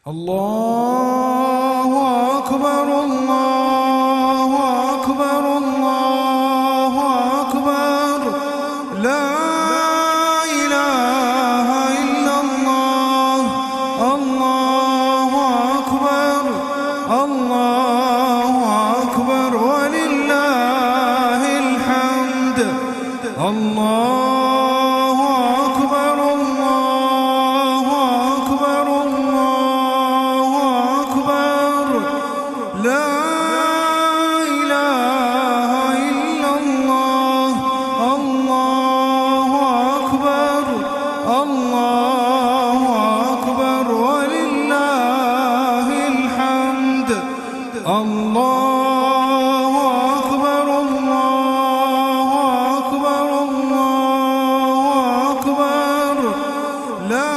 الله أكبر الله أكبر الله أكبر لا إله إلا الله الله أكبر الله أكبر ولله الحمد الله أكبر الله أكبر الله أكبر لا إله إلا الله الله أكبر الله أكبر ولله الحمد الله أكبر الله أكبر الله أكبر لا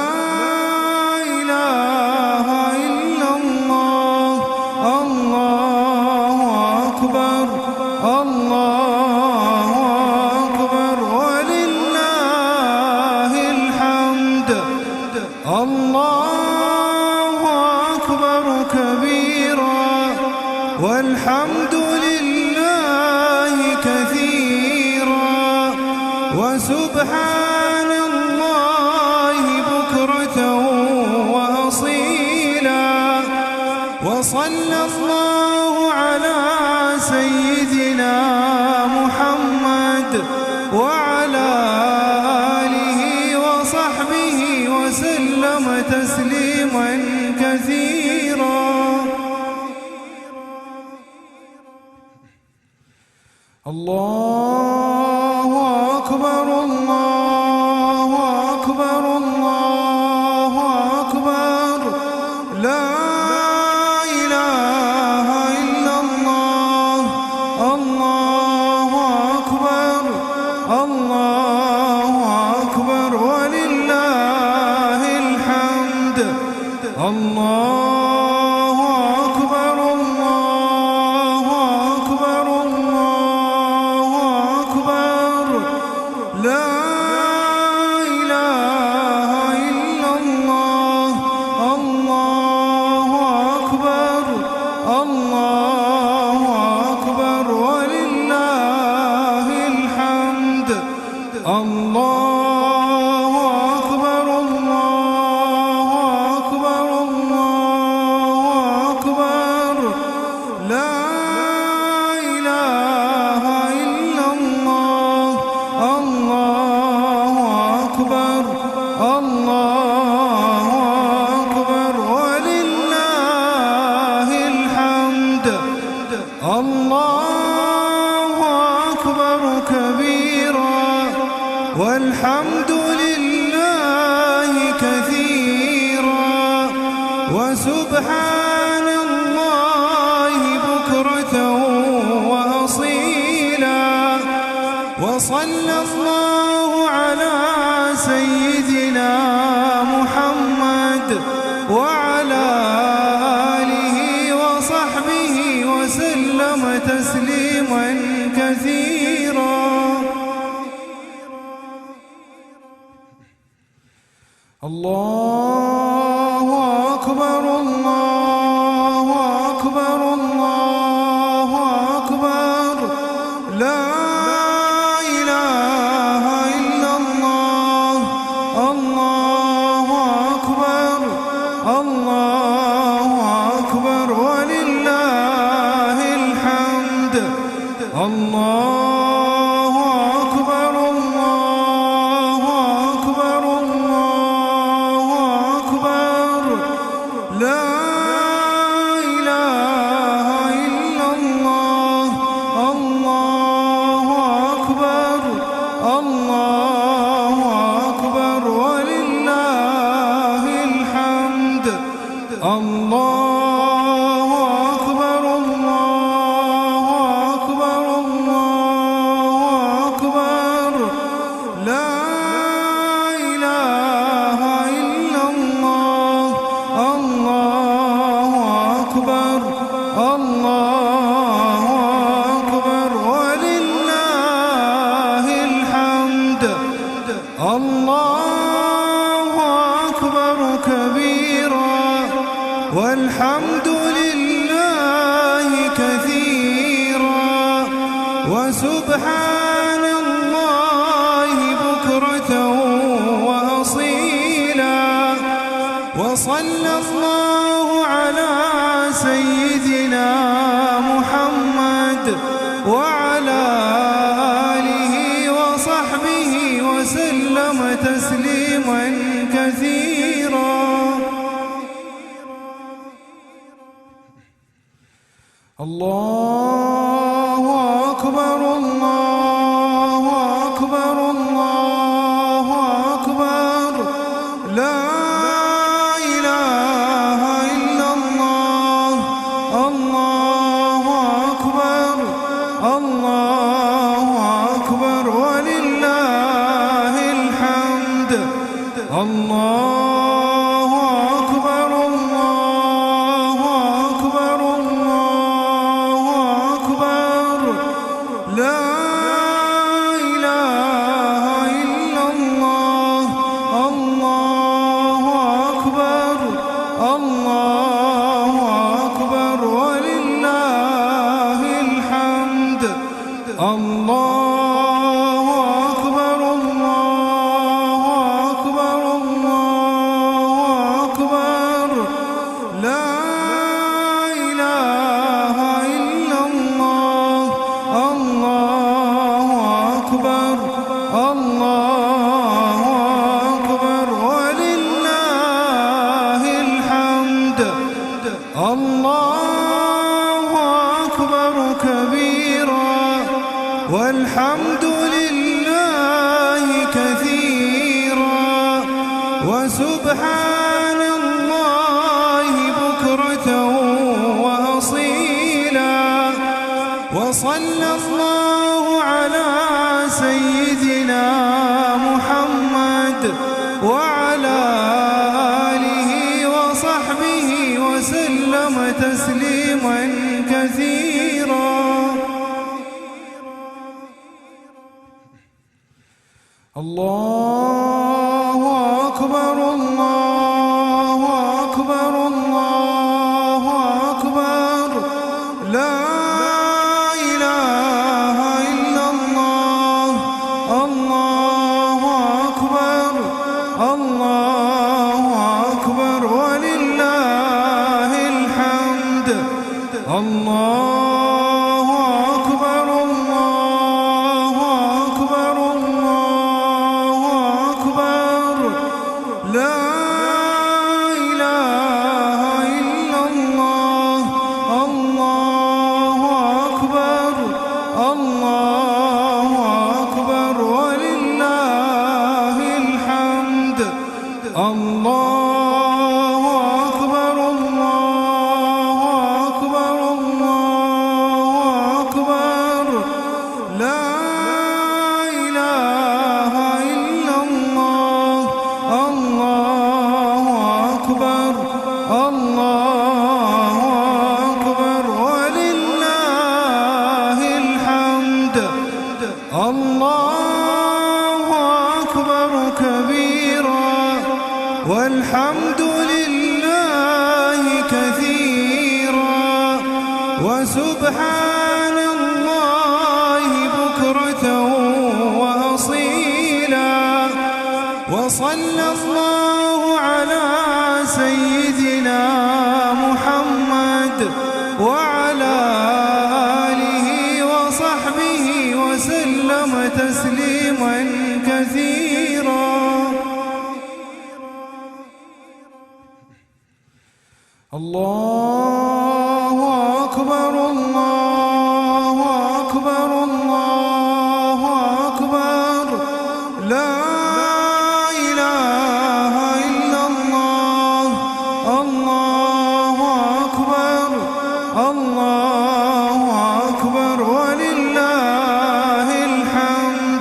إله إلا الله الله أكبر الله أكبر ولله الحمد الله أكبر كبيرا والحمد لله كثيرا وسبحان الله بكرة وأصيلا وصلى الله على سيدنا محمد وعلى آله وصحبه وسلم تسليما كثيرا الله أكبر الله أكبر الله أكبر لا إله إلا الله الله أكبر الله أكبر ولله الحمد الله أكبر الله أكبر الله أكبر لا إله إلا الله الله أكبر الله أكبر ولله الحمد الله أكبر الله أكبر الله أكبر لا إله إلا الله الله أكبر الله أكبر ولله الحمد الله أكبر كبيرا والحمد لله كثيرا وسبحان الله بكرة وأصيلا وصلى الله على سيدنا محمد وعلى آله وصحبه وسلم تسليما كثيرا الله أكبر الله أكبر الله أكبر لا إله إلا الله الله أكبر الله أكبر ولله الحمد الله أكبر الله أكبر الله أكبر لا إله إلا الله الله أكبر الله أكبر ولله الحمد الله أكبر الله أكبر الله أكبر لا إله إلا الله الله أكبر الله أكبر ولله الحمد الله أكبر كبيرا والحمد لله كثيرا وسبحان الله بكرة وأصيلا. وصلى الله على سيدنا محمد وعلى آله وصحبه وسلم تسليما كثيرا. الله أكبر الله أكبر الله أكبر لا إله إلا الله. الله أكبر الله أكبر ولله الحمد. الله أكبر الله أكبر الله أكبر لا إله إلا الله. الله أكبر الله أكبر ولله الحمد. الله أكبر الله أكبر الله أكبر لا إله إلا الله. الله أكبر الله أكبر ولله الحمد. الله أكبر كبيرا والحمد لله كثيرا وسبحان الله بكرة وأصيلا. وصلى الله على سيدنا محمد وعلى آله وصحبه وسلم تسليما كثيرا. الله أكبر الله أكبر الله أكبر لا إله إلا الله. الله أكبر الله أكبر ولله الحمد. الله أكبر الله أكبر الله أكبر لا إله إلا الله. الله أكبر الله أكبر ولله الحمد. الله أكبر الله أكبر الله أكبر لا إله إلا الله. الله أكبر الله أكبر ولله الحمد. الله أكبر كبيرا والحمد لله كثيرا وسبحان الله بكرة وأصيلا. وصلى الله على سيدنا محمد وعلى آله وصحبه وسلم تسليما كثيرا. الله أكبر الله أكبر الله أكبر لا إله إلا الله. الله أكبر الله أكبر ولله الحمد.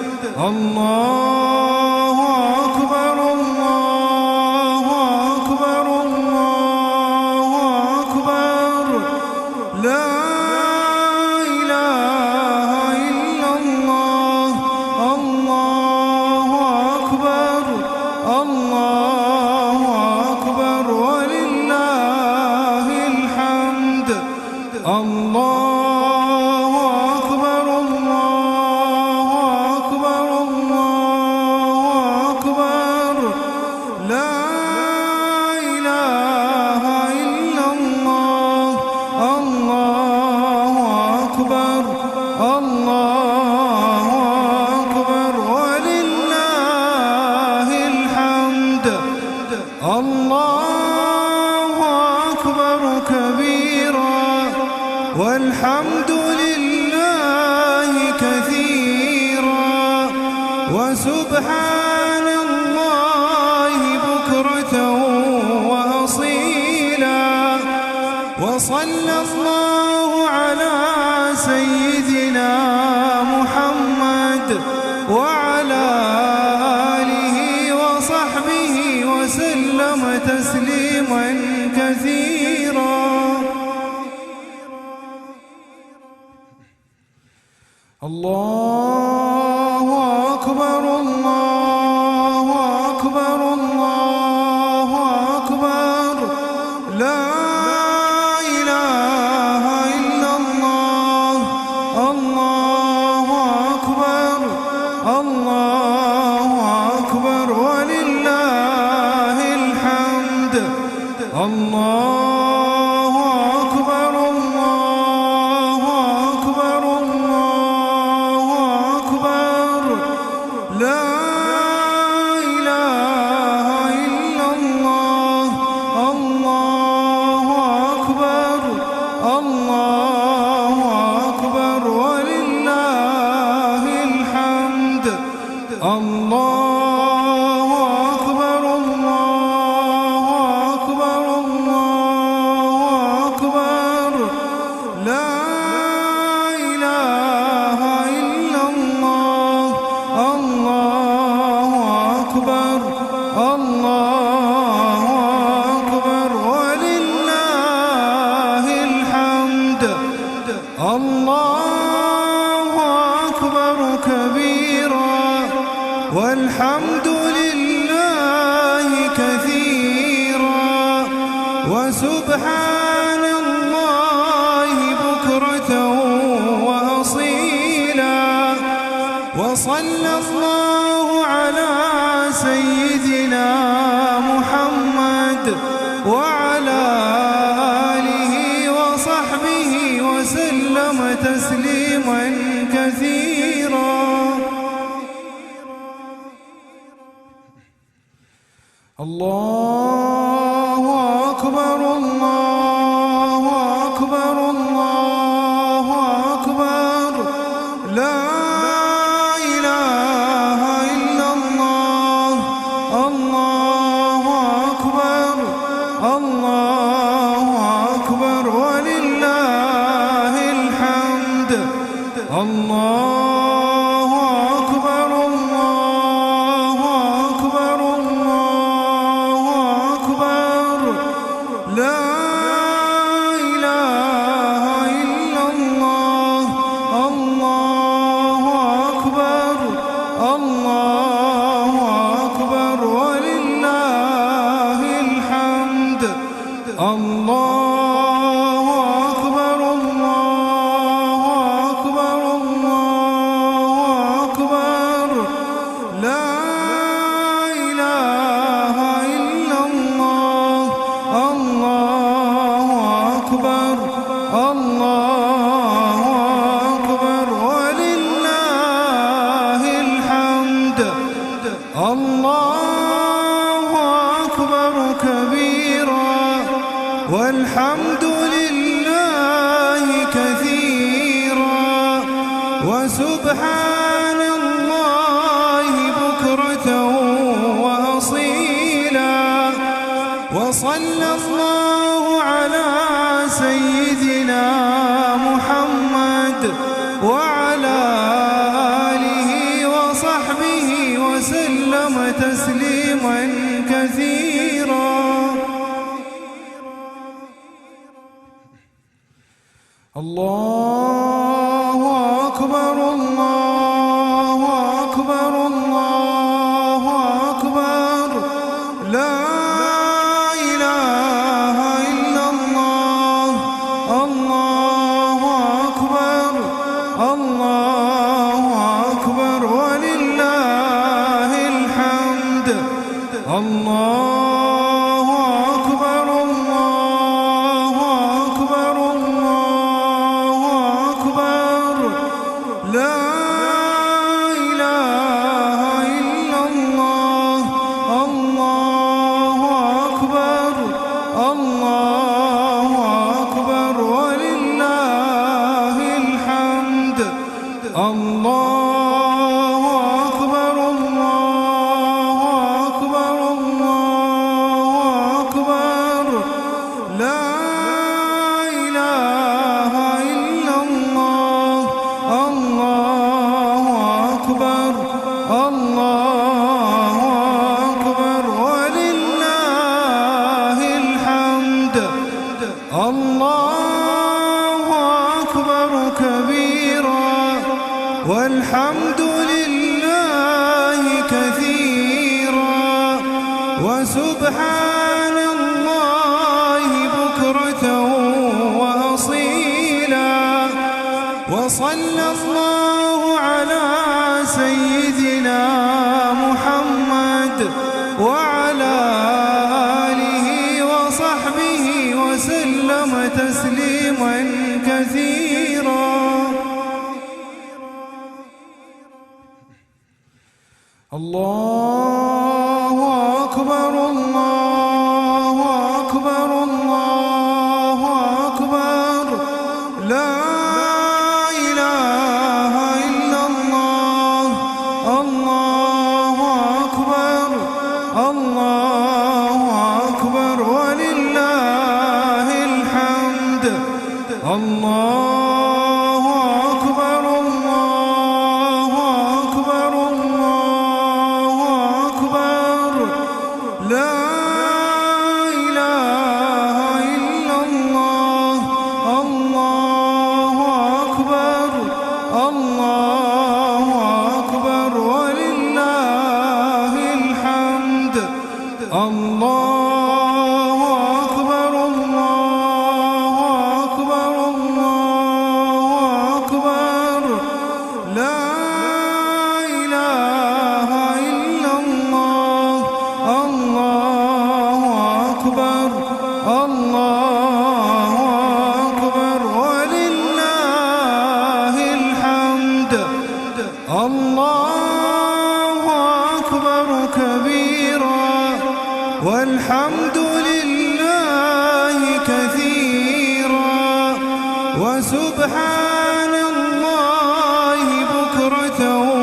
الله أكبر الله أكبر الله أكبر لا الله أكبر كبيرا والحمد لله كثيرا وسبحان الله بكرة وأصيلا وصلى الله على سيدنا محمد وعلى آله وصحبه وسلم تسليما كثيرا. الله أكبر الله أكبر الله أكبر لا إله إلا الله. الله أكبر الله أكبر ولله الحمد. الله أكبر الله أكبر الله أكبر لا إله إلا الله. الله أكبر الله أكبر ولله الحمد. الله أكبر الله أكبر الله أكبر لا إله إلا الله. الله أكبر الله أكبر ولله الحمد. الله أكبر كبيرا والحمد لله كثيرا وسبحان الله بكرة وأصيلا وصلى الله على سيدنا محمد وعلى آله وصحبه وسلم تسليما كثيرا. الله أكبر الله أكبر الله أكبر لا إله إلا الله. الله أكبر الله أكبر ولله الحمد. الله أكبر الله أكبر الله أكبر لا إله إلا الله. الله أكبر الله أكبر ولله الحمد. الله أكبر الله أكبر الله أكبر لا إله إلا الله. الله أكبر الله أكبر ولله الحمد. الله أكبر كبيرا والحمد لله كثيرا وسبحان الله بكرة وأصيلا وصلى الله على سيدنا محمد وعلى آله وصحبه وسلم تسليما كثيرا. الله أكبر الله أكبر الله أكبر لا إله إلا الله. الله أكبر الله أكبر ولله الحمد. الله أكبر الله أكبر الله الله أكبر ولله الحمد. الله أكبر الله أكبر الله أكبر لا إله إلا الله. الله أكبر الله أكبر ولله الحمد. الله أكبر كبيرا والحمد لله كثيرا وسبحان الله بكرة وأصيلا. وصلى الله على سيدنا محمد وعلى آله وصحبه وسلم تسليما كثيرا. الله أكبر الله أكبر الله أكبر لا إله إلا الله. الله أكبر الله أكبر ولله الحمد. الله أكبر الله أكبر الله أكبر لا إله إلا الله. الله أكبر الله أكبر ولله الحمد. الله أكبر الله أكبر الله أكبر لا إله إلا الله. الله أكبر الله أكبر ولله الحمد. الله أكبر كبيرا والحمد لله كثيرا وسبحان الله بكرة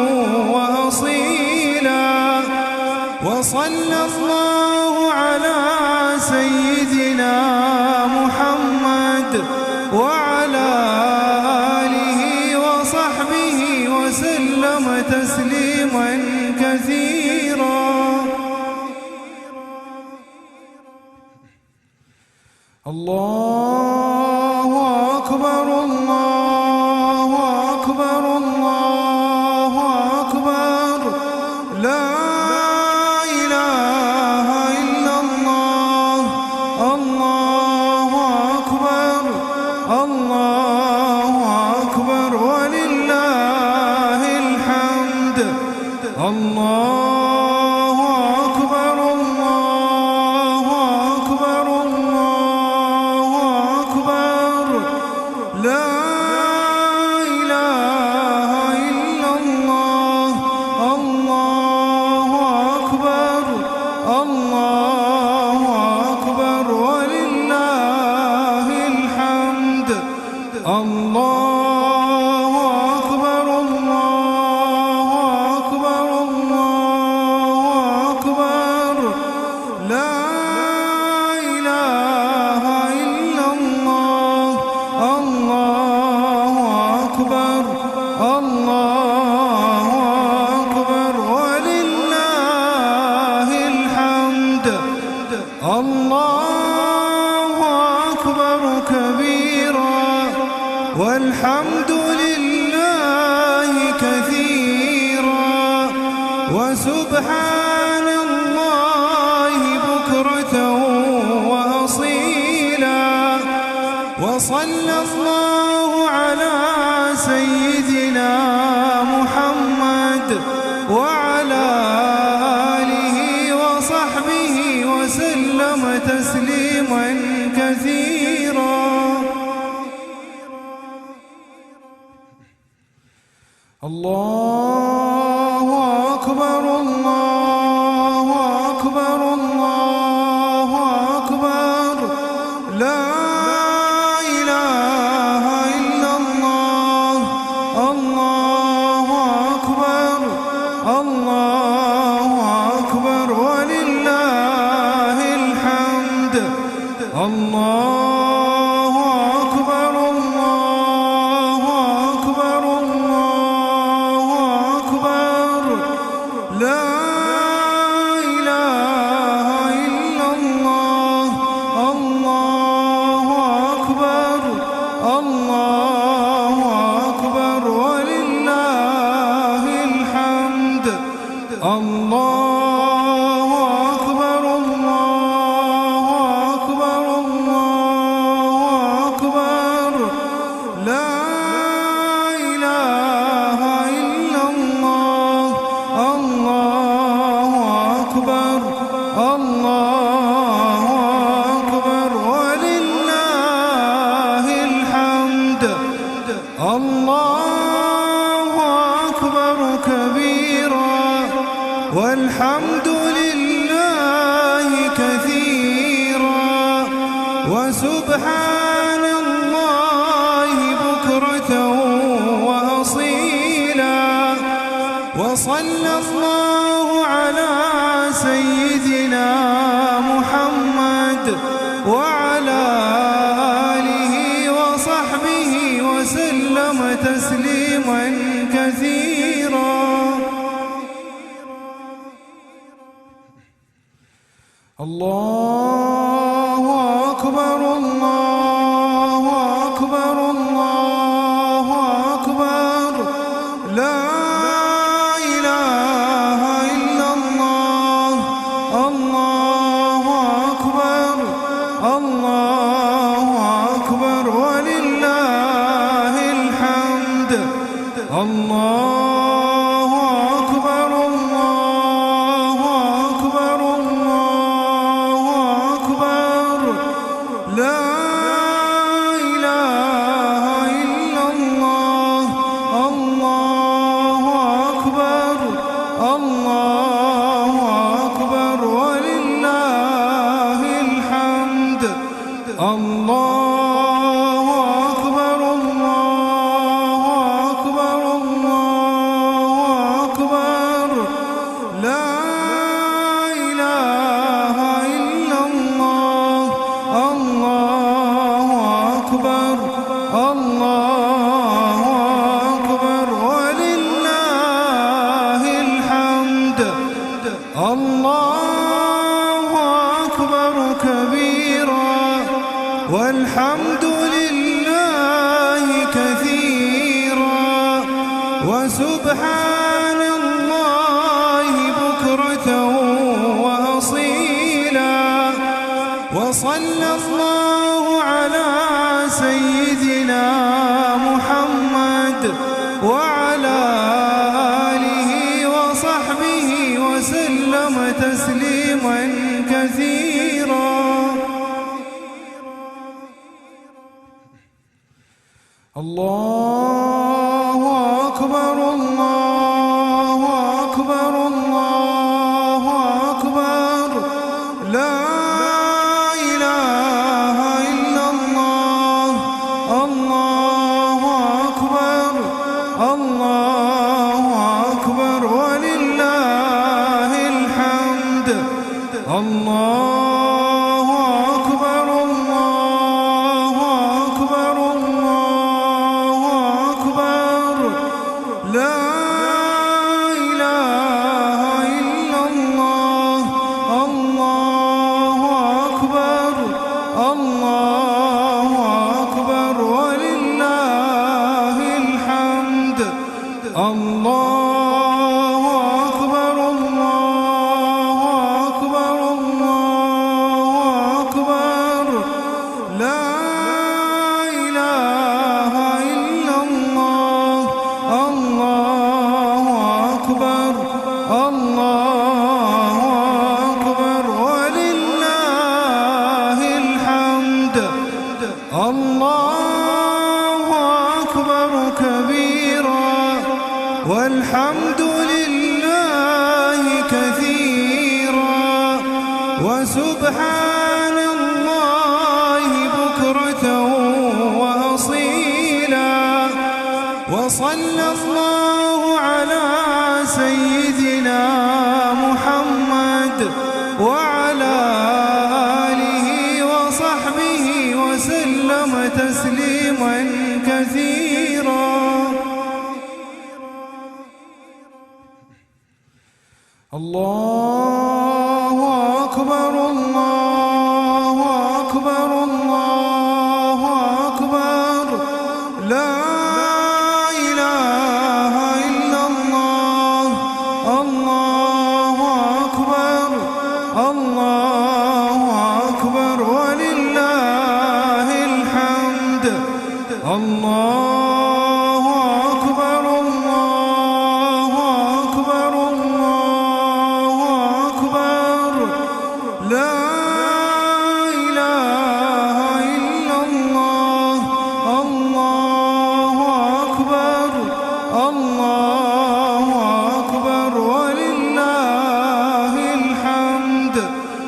وأصيلا. وصلى الله على سيدنا محمد وعلى آله وصحبه وسلم تسليما كثيرا. الله أكبر الله أكبر الله أكبر لا إله إلا الله. الله أكبر الله أكبر ولله الحمد. الله أكبر الله أكبر الله أكبر لا إله إلا الله. الله أكبر الله أكبر ولله الحمد. الله أكبر الله أكبر الله أكبر لا إله إلا الله. الله أكبر الله أكبر ولله الحمد. الله أكبر كبيرا والحمد لله كثيرا وسبحان الله بكرة وأصيلا. وصلى الله على سيدنا محمد وعلى آله وصحبه وسلم تسليما كثيرا. الله أكبر الله أكبر الله أكبر الله أكبر الله أكبر الله أكبر لا إله إلا الله الله أكبر الله أكبر ولله الحمد الله أكبر الله أكبر الله أكبر لا إله إلا الله الله أكبر الله أكبر ولله الحمد الله أكبر كبيرا والحمد لله كثيرا وسبحان الله بكرة وأصيلا وصلى الله على سيدنا محمد وعلى آله وصحبه وسلم تسليما كثيرا الله أكبر الله أكبر الله أكبر لا إله إلا الله الله أكبر الله أكبر ولله الحمد الله أكبر الله أكبر الله أكبر لا إله إلا الله الله أكبر الله أكبر ولله الحمد الله أكبر الله أكبر الله أكبر لا إله إلا الله الله أكبر الله أكبر ولله الحمد الله أكبر كبيرا والحمد لله كثيرا وسبحان الله بكرة وأصيلا وصلى الله على سيدنا محمد وعلى آله وصحبه وسلم تسليما كثيرا الله أكبر الله أكبر الله أكبر لا إله إلا الله الله أكبر الله أكبر ولله الحمد الله أكبر الله أكبر الله أكبر لا إله إلا الله الله أكبر الله أكبر ولله الحمد الله أكبر الله أكبر الله أكبر لا إله إلا الله الله أكبر الله أكبر ولله الحمد الله أكبر كبيرا والحمد لله كثيرا وسبحان الله بكرة وأصيلا وصلى الله على سيدنا محمد وعلى آله وسلم تسليما كثيرا. الله أكبر الله أكبر الله أكبر لا إله إلا الله. الله أكبر الله أكبر ولله الحمد. الله أكبر الله أكبر الله أكبر لا إله إلا الله. الله أكبر الله أكبر ولله الحمد.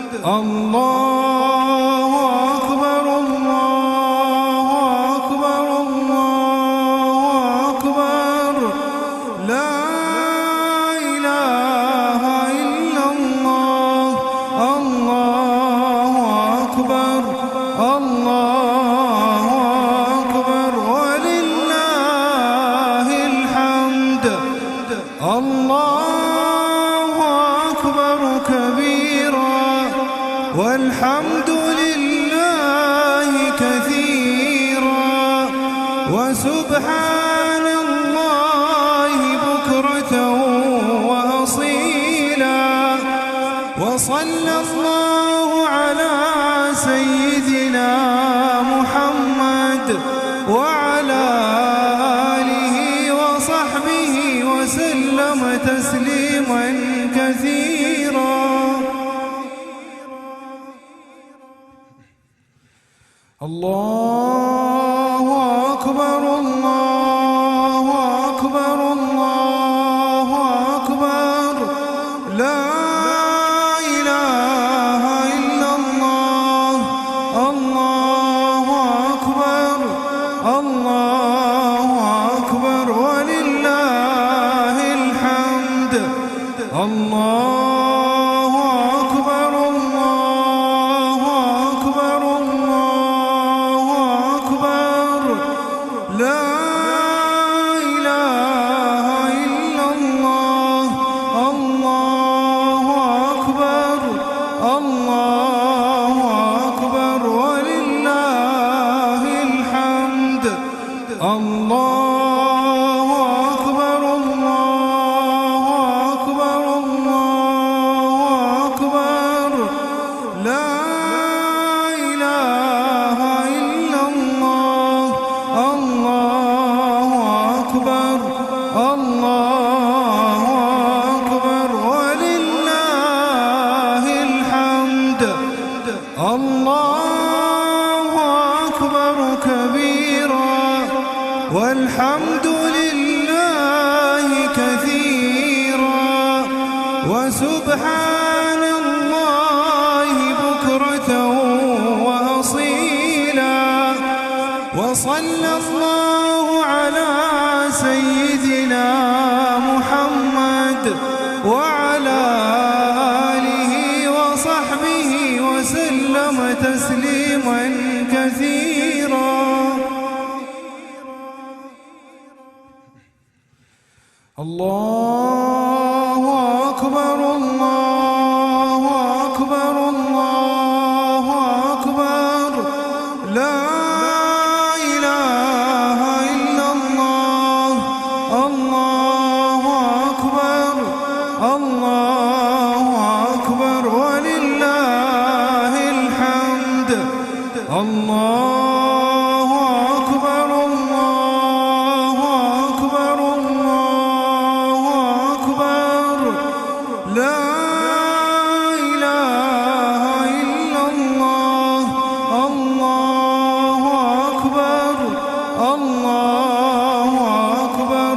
الله أكبر الله أكبر الله أكبر لا إله إلا الله. الله أكبر الله أكبر ولله الحمد. الله أكبر كبيرا والحمد لله كثيرا وسبحان الله بكرة وأصيلا. وصلى الله على سيدنا محمد وعلى آله وصحبه وسلم تسليما كثيرا. الله أكبر الله أكبر الله أكبر لا إله إلا الله. الله أكبر الله أكبر ولله الحمد. الله أكبر الله أكبر الله أكبر لا إله إلا الله. الله أكبر الله أكبر ولله الحمد. الله أكبر الله أكبر الله أكبر لا إله إلا الله. الله أكبر الله أكبر ولله الحمد. الله أكبر كبيرا والحمد لله كثيرا وسبحان الله بكرة وأصيلا. وصلى الله على سيدنا محمد وعلى آله وصحبه وسلم تسليما كثيرا. الله أكبر الله أكبر الله أكبر لا إله إلا الله. الله أكبر الله أكبر ولله الحمد. الله أكبر الله أكبر الله أكبر لا إله إلا الله. الله أكبر الله أكبر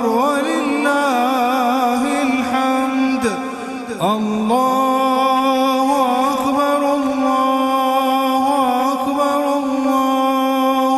ولله الحمد. الله أكبر الله أكبر الله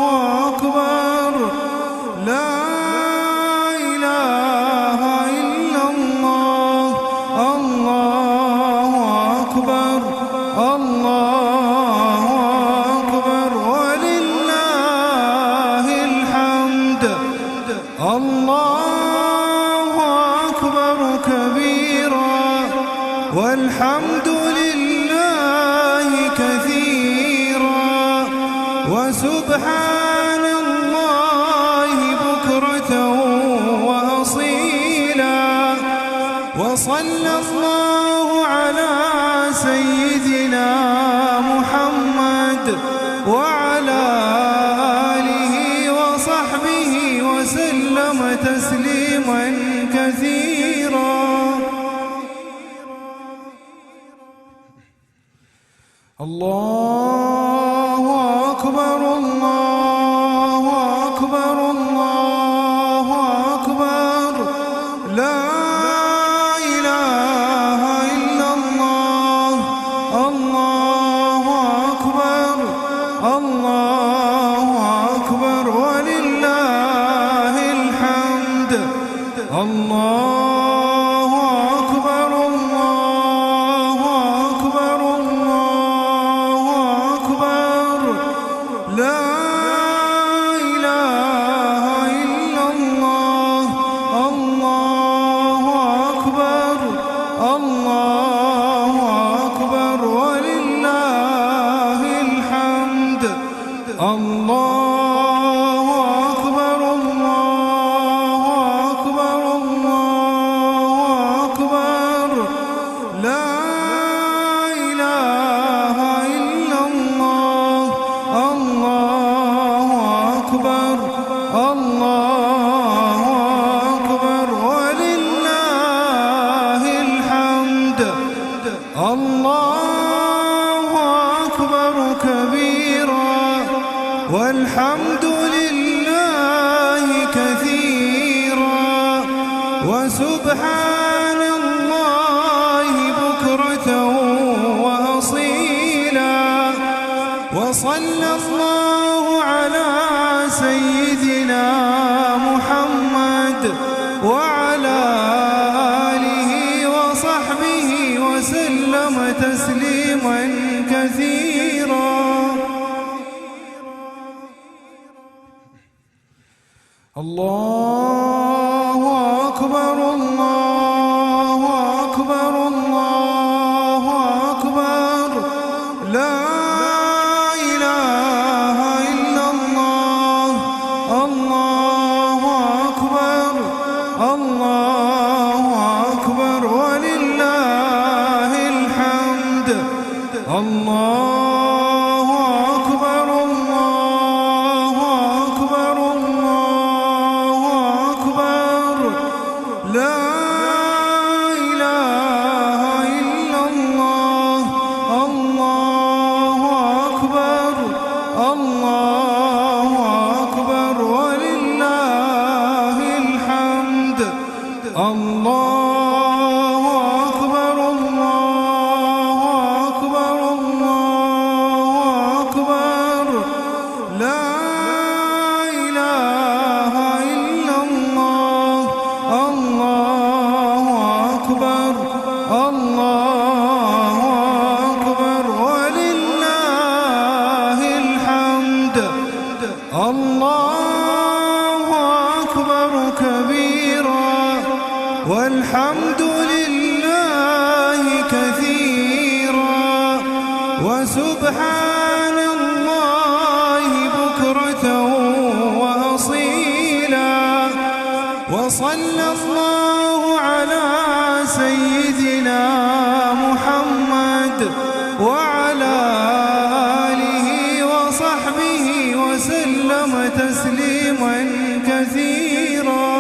وسبحان الله بكرة وأصيلا. وصلى الله على سيدنا محمد وعلى آله وصحبه وسلم تسليما كثيرا. الله أكبر الله أكبر الله أكبر لا إله إلا الله. الله أكبر الله أكبر ولله الحمد. الله أكبر الله أكبر الله أكبر لا إله إلا الله. الله أكبر الله أكبر ولله الحمد. الله أكبر الله أكبر الله أكبر لا إله إلا الله. الله أكبر الله أكبر ولله الحمد. الله أكبر كبيرا والحمد لله كثيرا وسبحان الله بكرة وأصيلا. وصلى الله على سيدنا محمد وعلى آله وصحبه وسلم تسليما كثيرا. الله أكبر الله أكبر الله أكبر لا إله إلا الله. الله أكبر الله أكبر ولله الحمد. الله أكبر الله أكبر الله أكبر لا إله إلا الله. الله أكبر الله أكبر ولله الحمد. الله أكبر الله أكبر الله أكبر لا إله إلا الله. الله أكبر الله أكبر ولله الحمد. الله أكبر كبيرا والحمد لله كثيرا وسبحان الله بكرة وأصيلا. وصلى الله على سيدنا محمد وعلى آله وصحبه وسلم تسليما كثيرا.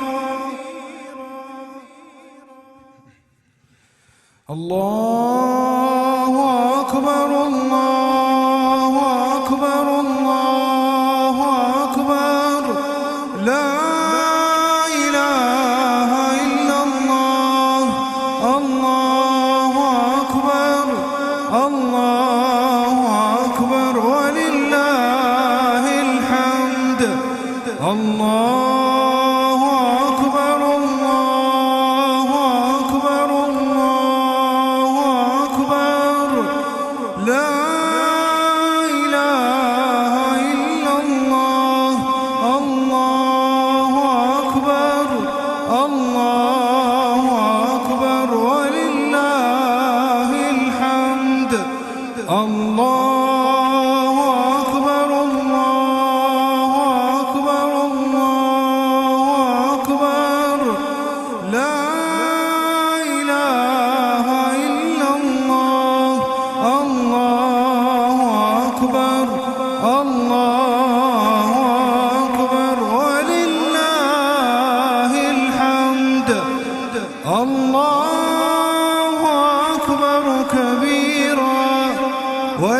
الله أكبر الله أكبر الله أكبر لا إله إلا الله. الله أكبر الله أكبر ولله الحمد. الله أكبر الله أكبر الله أكبر لا إله إلا الله. الله أكبر الله أكبر ولله الحمد. الله أكبر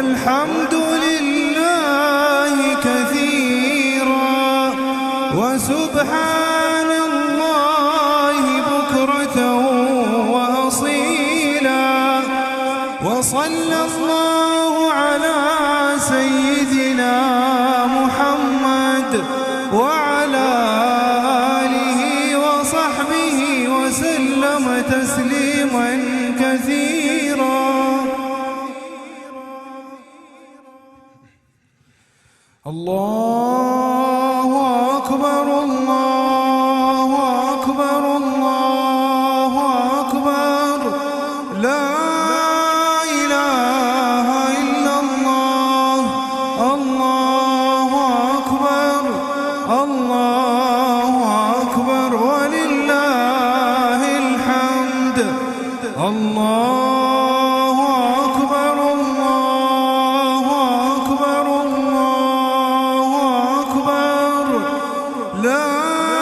والحمد لله كثيرا وسبحان الله بكرة وأصيلا وصلى الله على سيدنا محمد وعلى آله وصحبه وسلم تسليما كثيرا. الله أكبر الله أكبر الله أكبر لا إله إلا الله. الله أكبر الله أكبر ولله الحمد. الله أكبر الله أكبر الله أكبر لا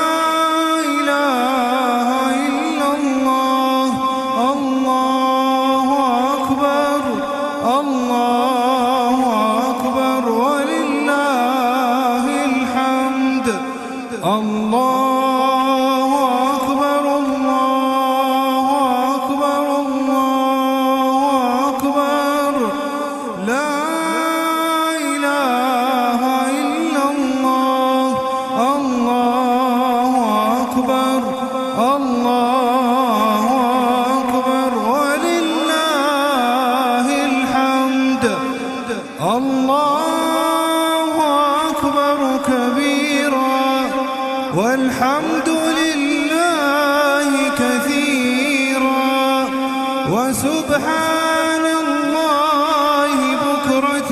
إله إلا الله. الله أكبر الله أكبر ولله الحمد. الله أكبر الله أكبر الله أكبر لا إله إلا الله. الله أكبر الله أكبر ولله الحمد. الله أكبر كبيرا والحمد لله كثيرا وسبحان الله بكرة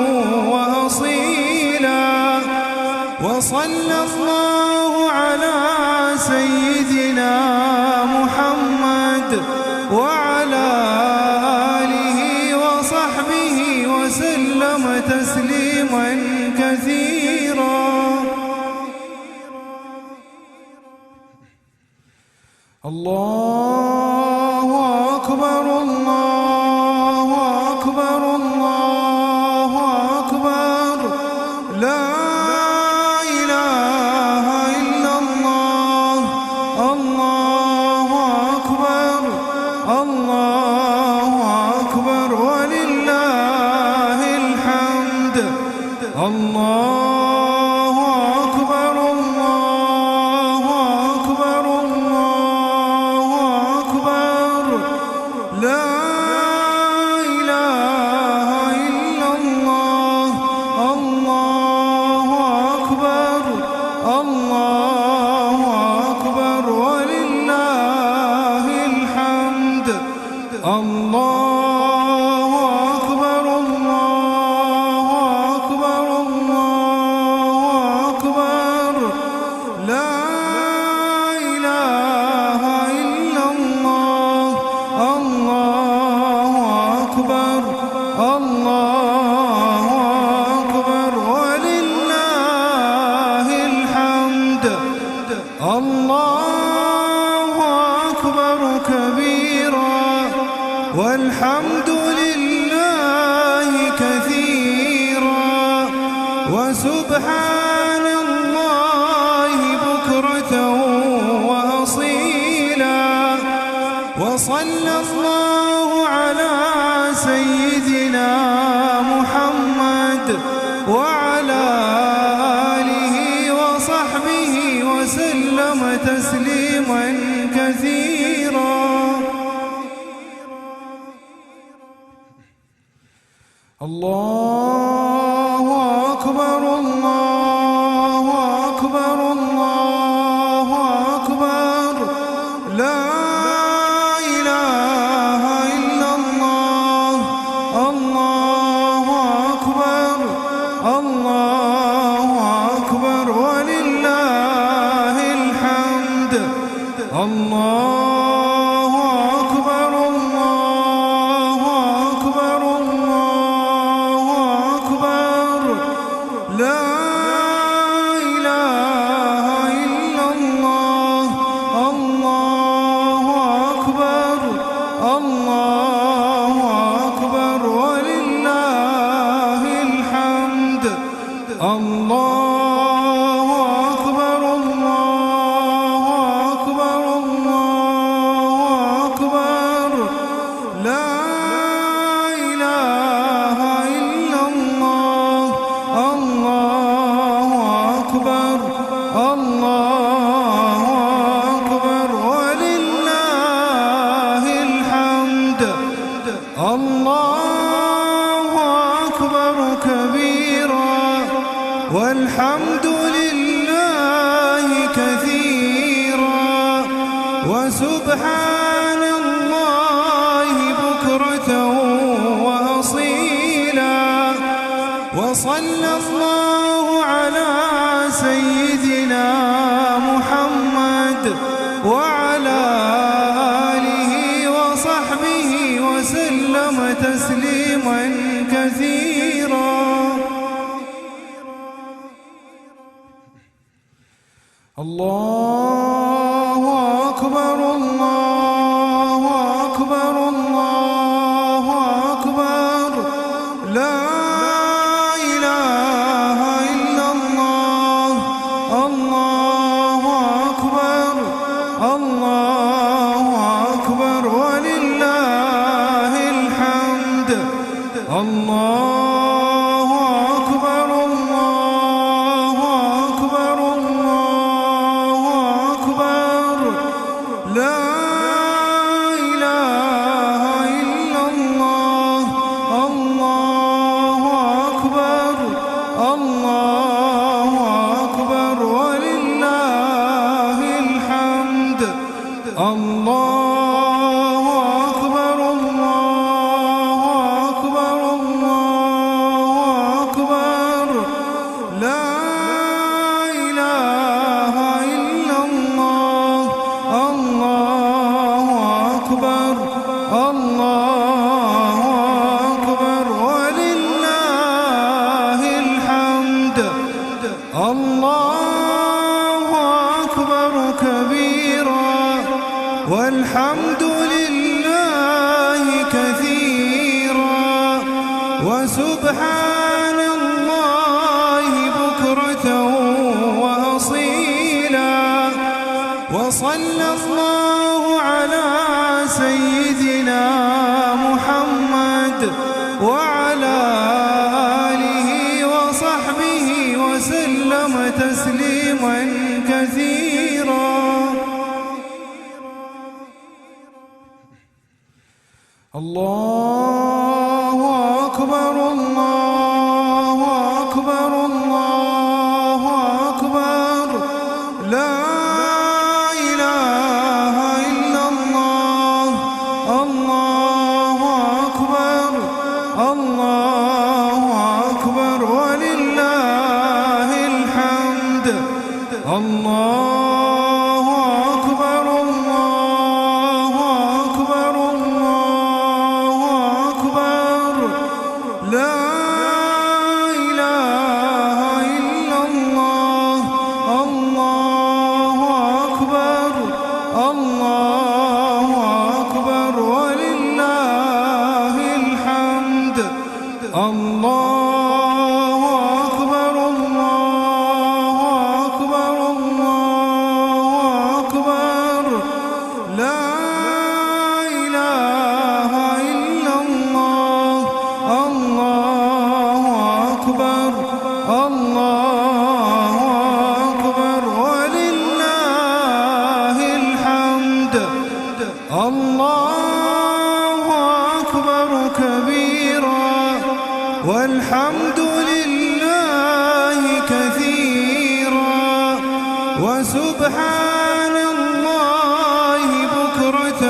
وأصيلا وصلى الله على سيدنا محمد وعلى آله وصحبه وسلم تسليما كثيرا. الله أكبر الله أكبر الله أكبر لا إله إلا الله. الله أكبر الله أكبر ولله الحمد. الله أكبر الله أكبر الله أكبر لا إله إلا الله. الله أكبر الله أكبر ولله الحمد. الله أكبر الله أكبر الله أكبر لا إله إلا الله. الله أكبر الله أكبر ولله الحمد. الله أكبر كبيرا والحمد لله كثيرا وسبحان الله بكرة وأصيلا وصلى الله على سيدنا محمد وعلى آله وصحبه وسلم تسليما كثيرا. الله أكبر الله أكبر الله أكبر لا إله إلا الله. الله أكبر الله أكبر ولله الحمد. الله أكبر الله أكبر الله أكبر لا إله إلا الله. الله أكبر الله أكبر ولله الله أكبر الله أكبر الله أكبر لا إله إلا الله الله أكبر الله أكبر ولله الحمد الله أكبر كبيرا والحمد لله كثيرا وسبحان الله بكرة وأصيلا وصلى الله على سيدنا محمد وعلى آله وصحبه وسلم تسليما كثيرا الله أكبر الله أكبر الله أكبر لا إله إلا الله الله أكبر الله أكبر ولله الحمد الله أكبر الله أكبر الله أكبر لا إله إلا الله الله أكبر الله أكبر ولله الحمد الله أكبر الله أكبر الله أكبر لا إله إلا الله الله أكبر الله أكبر ولله الحمد الله أكبر كبيرا والحمد لله كثيرا وسبحان الله بكرة وأصيلا وصلى الله على سيدنا محمد وعلى آله وصحبه وسلم تسليما كثيرا الله أكبر الله أكبر الله أكبر لا إله إلا الله الله أكبر الله أكبر ولله الحمد الله أكبر الله أكبر الله أكبر لا إله إلا الله الله أكبر الله أكبر ولله الحمد الله أكبر الله أكبر الله أكبر لا إله إلا الله الله أكبر الله أكبر ولله الحمد الله أكبر كبيرا والحمد لله كثيرا وسبحان الله بكرة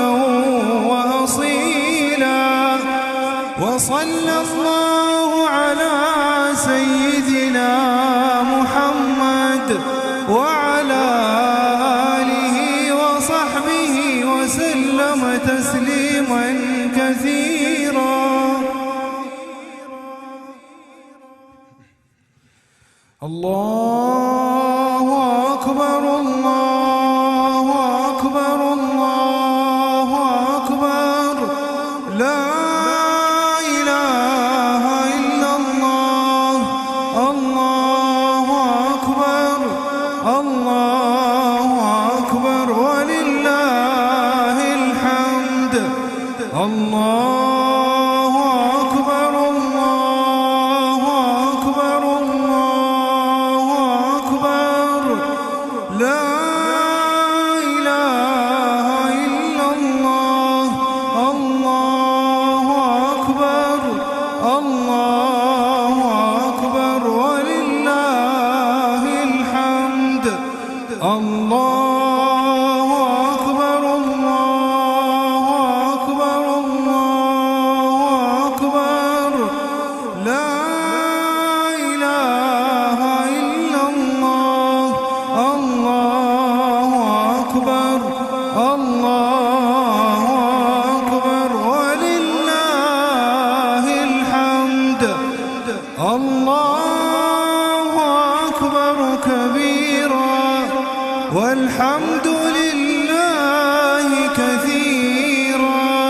وأصيلا وصلى الله على سيدنا محمد وعلى آله وصحبه وسلم تسليما كثيرا الله أكبر الله أكبر الله أكبر لا إله إلا الله الله الله أكبر كبيرا والحمد لله كثيرا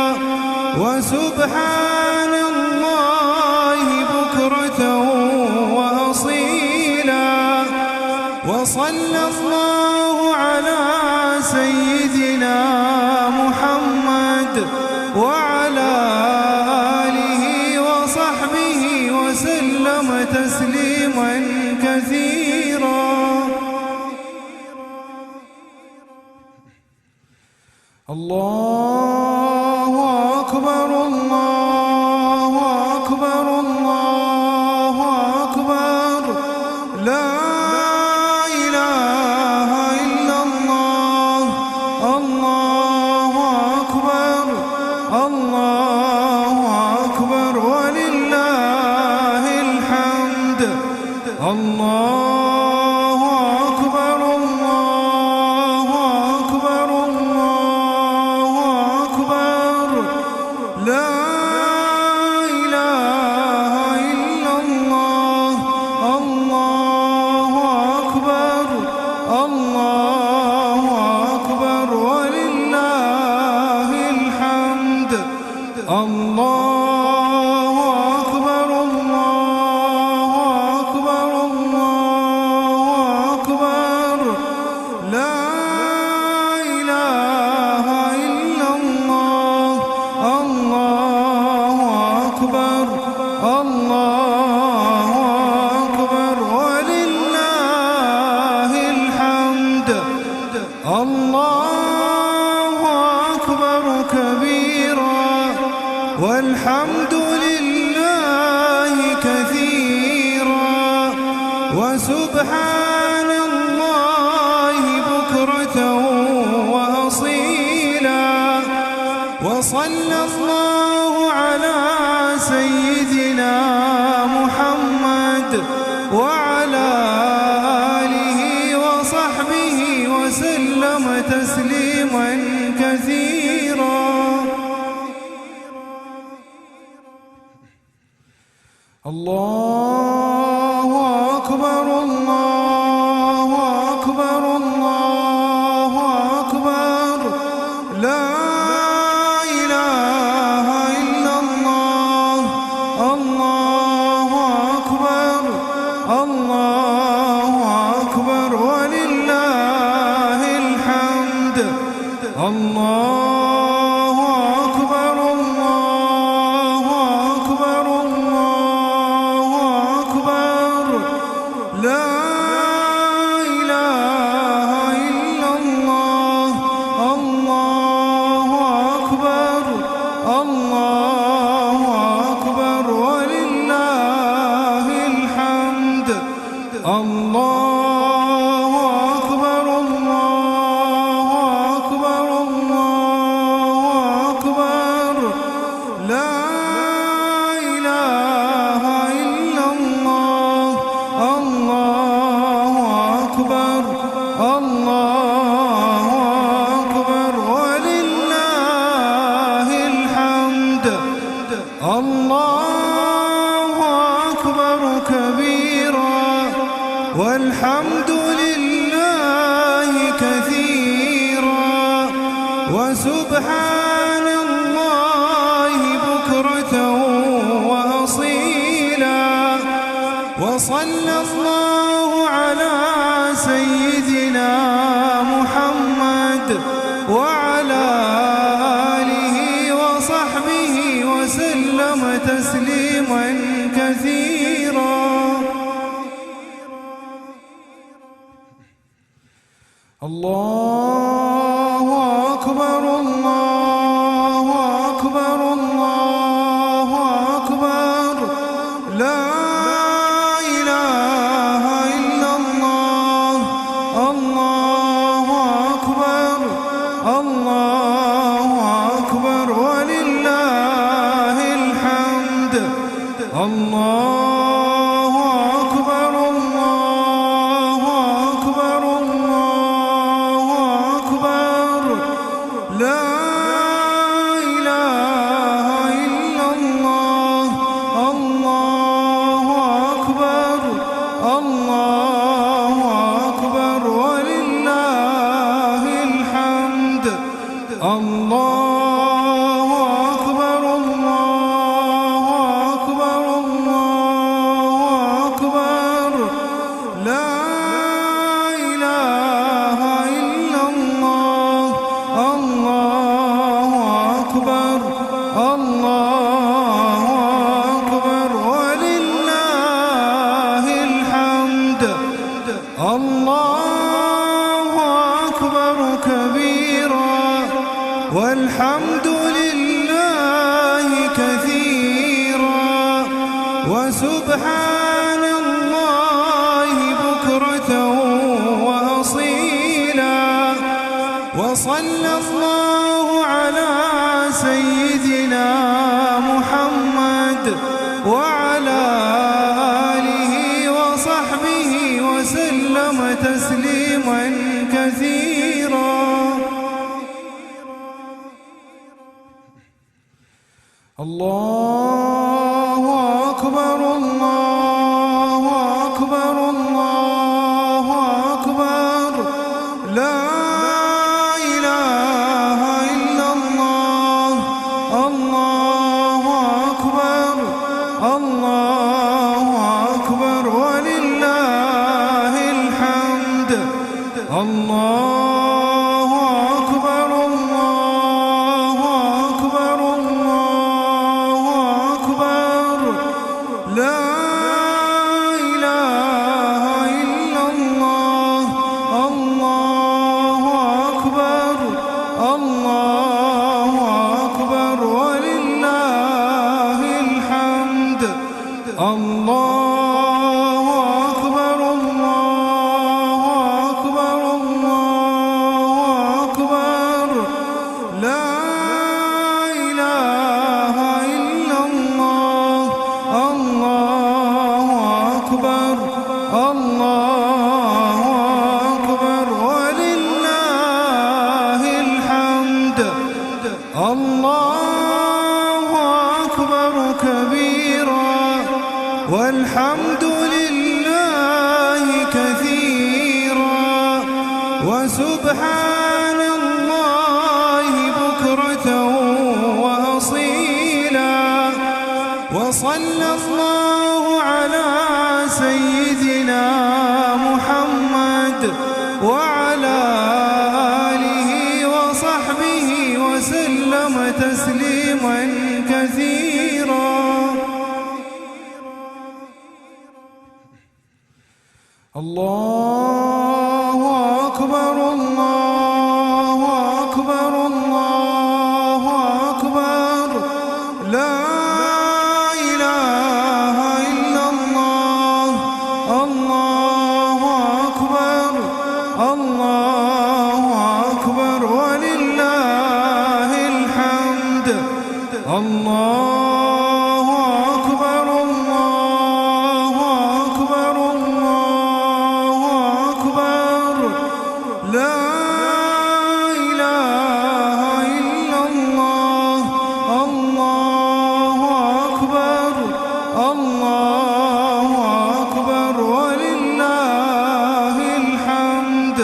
وسبحان الله بكرة وأصيلا وصلى الله على سيدنا محمد وعلى آله وصحبه وسلم تسليما كثيرا. الله أكبر الله أكبر الله أكبر لا إله إلا الله. الله أكبر الله أكبر ولله الحمد. الله أكبر الله أكبر الله أكبر لا إله إلا الله. الله أكبر الله أكبر ولله الحمد. الله أكبر الله أكبر الله أكبر لا إله إلا الله. الله أكبر الله أكبر ولله الحمد. الله أكبر كبيرا والحمد لله كثيرا وسبحان الله بكرة وأصيلا وصلى الله على سيدنا محمد وعلى آله وصحبه وسلم تسليما كثيرا. الله أكبر الله أكبر الله أكبر لا إله إلا الله. الله أكبر الله أكبر ولله الحمد. الله أكبر الله أكبر الله أكبر لا إله إلا الله. الله أكبر الله أكبر ولله الحمد. الله أكبر الله أكبر الله أكبر لا إله إلا الله. الله أكبر الله أكبر ولله الحمد. الله أكبر كبيرا والحمد لله كثيرا وسبحان الله بكرة وأصيلا وصلى الله على سيدنا محمد وعلى آله وصحبه وسلم تسليما كثيرا. الله أكبر الله أكبر الله أكبر لا إله إلا الله. الله أكبر الله أكبر ولله الحمد. الله أكبر الله أكبر الله الله أكبر كبيرا والحمد لله كثيرا وسبحان الله بكرة وأصيلا وصلى الله على سيدنا محمد وعلى آله وصحبه وسلم تسليما كثيرا. الله أكبر الله أكبر الله أكبر لا إله إلا الله. الله أكبر الله أكبر ولله الحمد. الله أكبر الله أكبر الله أكبر لا إله إلا الله. الله أكبر الله أكبر ولله الحمد. الله أكبر الله أكبر الله أكبر لا إله إلا الله. الله أكبر الله أكبر ولله الحمد. الله أكبر كبيرا والحمد لله كثيرا وسبحان الله بكرة وأصيلا وصلى الله على سيدنا محمد وعلى آله وصحبه وسلم تسليما كثيرا. الله أكبر الله أكبر الله أكبر لا إله إلا الله. الله أكبر الله أكبر ولله الحمد. الله أكبر الله أكبر الله أكبر لا إله إلا الله. الله أكبر الله أكبر ولله الحمد.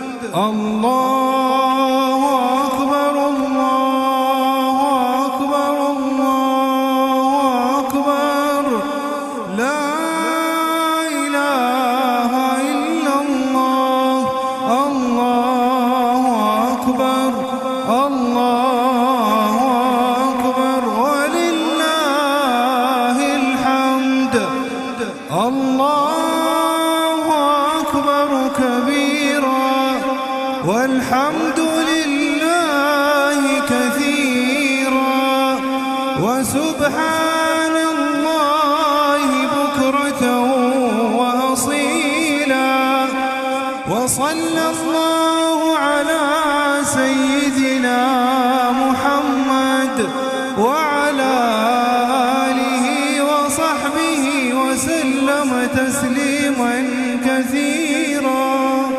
الله أكبر الله أكبر الله أكبر لا إله إلا الله. الله أكبر الله أكبر ولله الحمد. الله أكبر كبيرا والحمد لله كثيرا وسبحان الله بكرة وأصيلا وصلى الله على سيدنا محمد وعلى آله وصحبه وسلم تسليما كثيرا.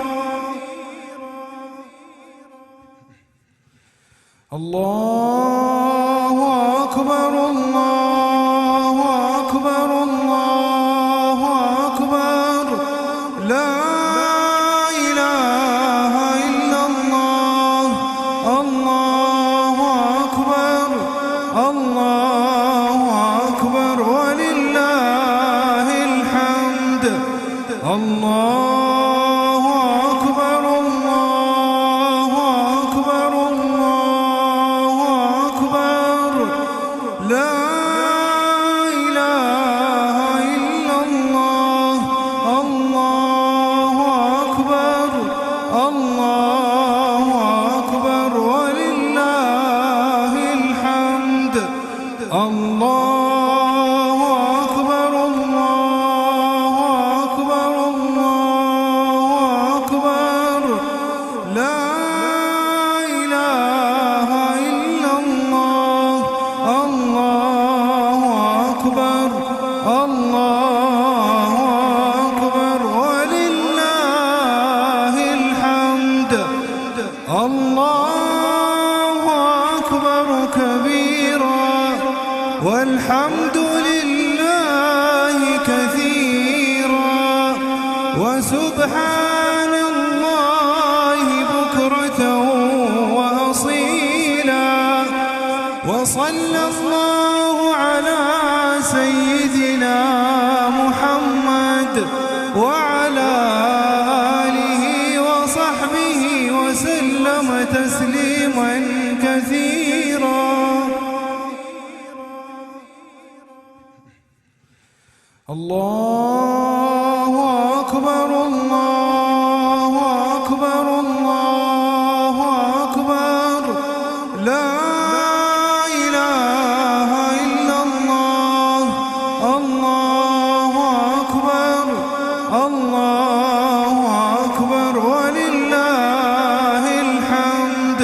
الله أكبر الله أكبر الله أكبر لا إله إلا الله. الله أكبر الله أكبر ولله الحمد. الله أكبر الله أكبر الله أكبر لا إله إلا الله. الله والحمد لله كثيرا وسبحان الله بكرة وأصيلا. وصلى الله على سيدنا محمد وعلى آله وصحبه وسلم تسليما كثيرا. الله أكبر الله أكبر الله أكبر لا إله إلا الله. الله أكبر الله أكبر ولله الحمد.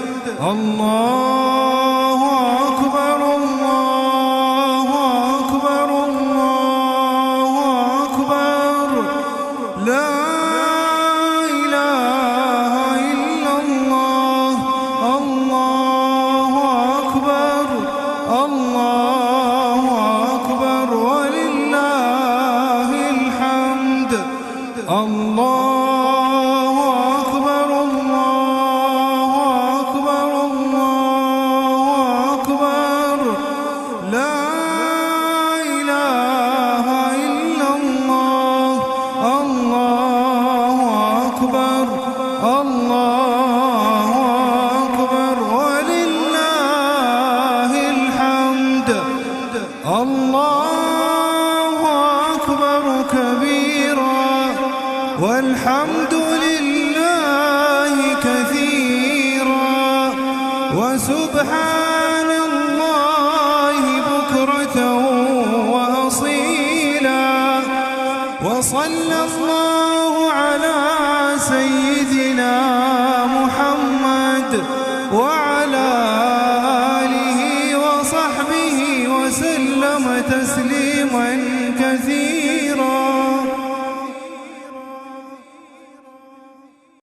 الله أكبر الله أكبر الله أكبر لا إله إلا الله. الله أكبر الله أكبر ولله الحمد. الله أكبر الله أكبر الله أكبر لا إله إلا الله. الله أكبر الله أكبر ولله الحمد. الله أكبر كبيرا والحمد لله كثيرا وسبحان الله بكرة وأصيلا. وصلى الله على سيدنا محمد وعلى